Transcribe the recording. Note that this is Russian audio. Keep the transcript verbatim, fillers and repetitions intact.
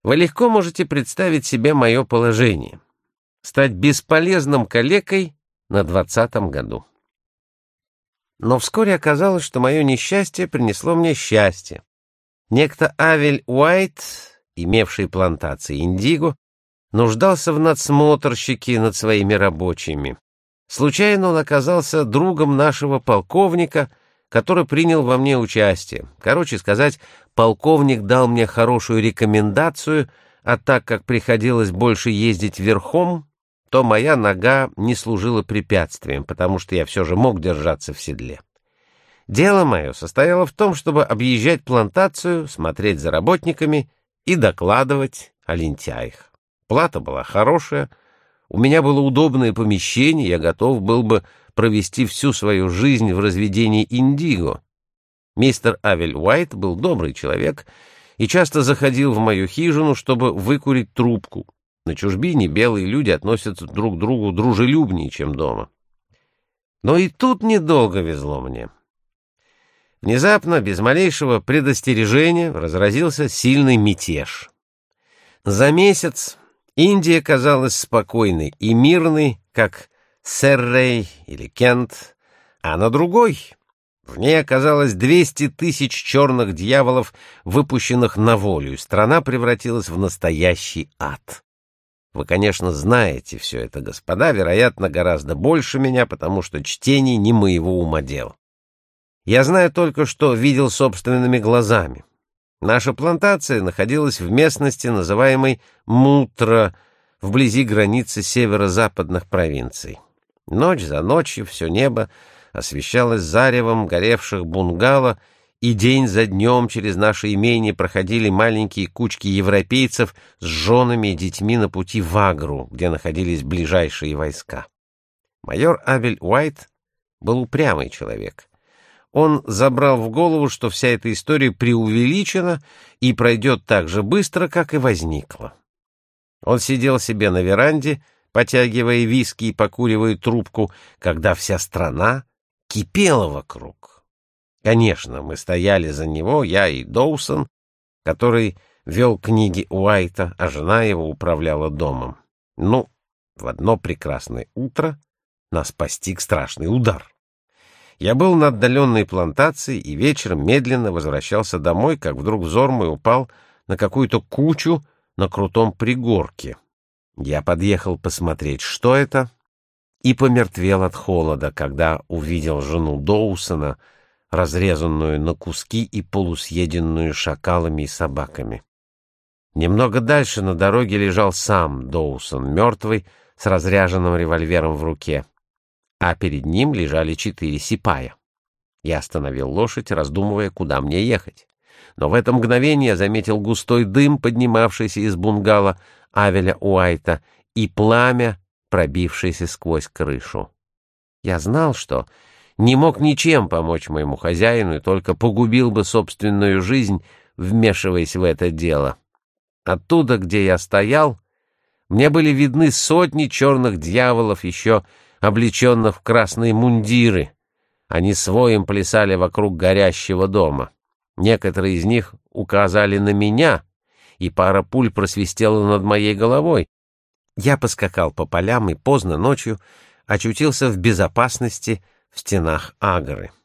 Вы легко можете представить себе мое положение. Стать бесполезным калекой на двадцатом году. Но вскоре оказалось, что мое несчастье принесло мне счастье. Некто Авель Уайт, имевший плантации индиго, нуждался в надсмотрщике над своими рабочими. Случайно он оказался другом нашего полковника, который принял во мне участие. Короче сказать, полковник дал мне хорошую рекомендацию, а так как приходилось больше ездить верхом, то моя нога не служила препятствием, потому что я все же мог держаться в седле. Дело мое состояло в том, чтобы объезжать плантацию, смотреть за работниками и докладывать о лентяях. Плата была хорошая, у меня было удобное помещение, я готов был бы провести всю свою жизнь в разведении индиго. Мистер Авель Уайт был добрый человек и часто заходил в мою хижину, чтобы выкурить трубку. На чужбине белые люди относятся друг к другу дружелюбнее, чем дома. Но и тут недолго везло мне. Внезапно, без малейшего предостережения, разразился сильный мятеж. За месяц Индия казалась спокойной и мирной, как Серрей или Кент, а на другой в ней оказалось двести тысяч черных дьяволов, выпущенных на волю, и страна превратилась в настоящий ад. Вы, конечно, знаете все это, господа, вероятно, гораздо больше меня, потому что чтение не моего ума дело. Я знаю только, что видел собственными глазами. Наша плантация находилась в местности, называемой Мутра, вблизи границы северо-западных провинций. Ночь за ночью все небо освещалось заревом горевших бунгало, и день за днем через наше имение проходили маленькие кучки европейцев с женами и детьми на пути в Агру, где находились ближайшие войска. Майор Авель Уайт был упрямый человек. Он забрал в голову, что вся эта история преувеличена и пройдет так же быстро, как и возникла. Он сидел себе на веранде, потягивая виски и покуривая трубку, когда вся страна кипела вокруг. Конечно, мы стояли за него, я и Доусон, который вел книги Уайта, а жена его управляла домом. Ну, в одно прекрасное утро нас постиг страшный удар. Я был на отдаленной плантации и вечером медленно возвращался домой, как вдруг взор мой упал на какую-то кучу на крутом пригорке. Я подъехал посмотреть, что это, и помертвел от холода, когда увидел жену Доусона, разрезанную на куски и полусъеденную шакалами и собаками. Немного дальше на дороге лежал сам Доусон, мертвый, с разряженным револьвером в руке, а перед ним лежали четыре сипая. Я остановил лошадь, раздумывая, куда мне ехать. Но в это мгновение я заметил густой дым, поднимавшийся из бунгало Авеля Уайта, и пламя, пробившееся сквозь крышу. Я знал, что не мог ничем помочь моему хозяину и только погубил бы собственную жизнь, вмешиваясь в это дело. Оттуда, где я стоял, мне были видны сотни черных дьяволов, еще облеченных в красные мундиры. Они своим плясали вокруг горящего дома. Некоторые из них указали на меня, и пара пуль просвистела над моей головой. Я поскакал по полям и поздно ночью очутился в безопасности в стенах Агры.